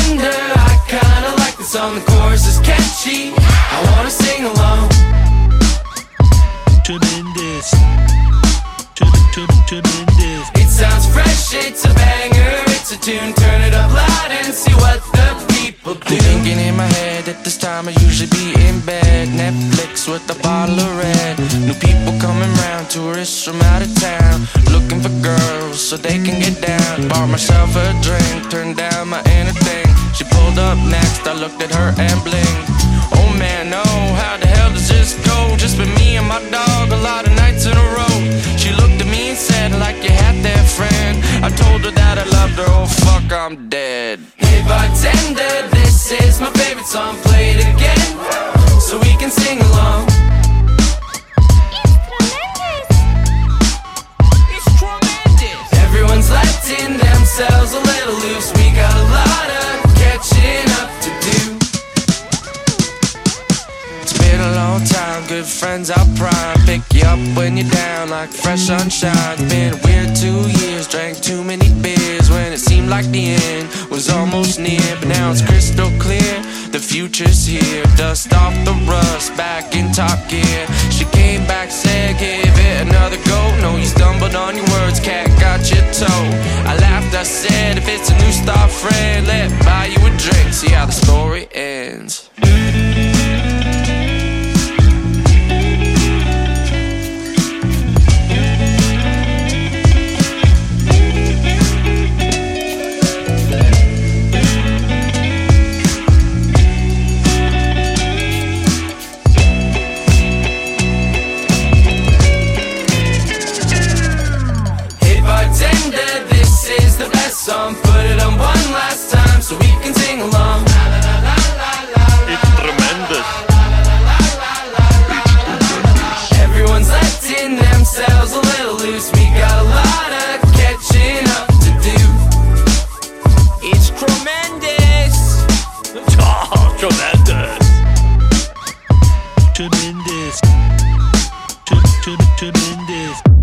bartender, I kinda like the song, the chorus is catchy, I wanna sing along. Tremendous. Tremendous. It sounds fresh, it's a banger, it's a tune, turn it up loud and see what the people do. Thinking in my head that this time I usually be in bed, Netflix with a bottle of red. New people coming round, tourists from out of town, looking for girls so they can get down. Bought myself a drink, turned down my inner thing. She pulled up next, I looked at her and blinked. Oh man, no, how the hell does this go? Just been me and my dog, a lot of nights in a row. She looked at me and said, like you had that friend. I told her that I loved her, oh fuck, I'm dead. Hey bartender, this is my favorite song, play it again, so we can sing along. It's tremendous. Everyone's letting themselves a little loose, we got a lot of catching up to do. It's been a long time, good friends out prime. Pick you up when you're down like fresh sunshine. It's been a weird 2 years, drank too many beers when it seemed like the end was almost near. But now it's crystal clear, the future's here. Dust off the rust, back in top gear. She came back, said give it another go. No, you stumbled on your words, cat got your toe. I laughed, I said if it's a new star friend, let buy you a drink, see how the story ends. This is the best song, put it on one last time so we can sing along. It's tremendous. Everyone's letting themselves a little loose, we got a lot of catching up to do. It's tremendous. Oh, tremendous. Tremendous. Tremendous.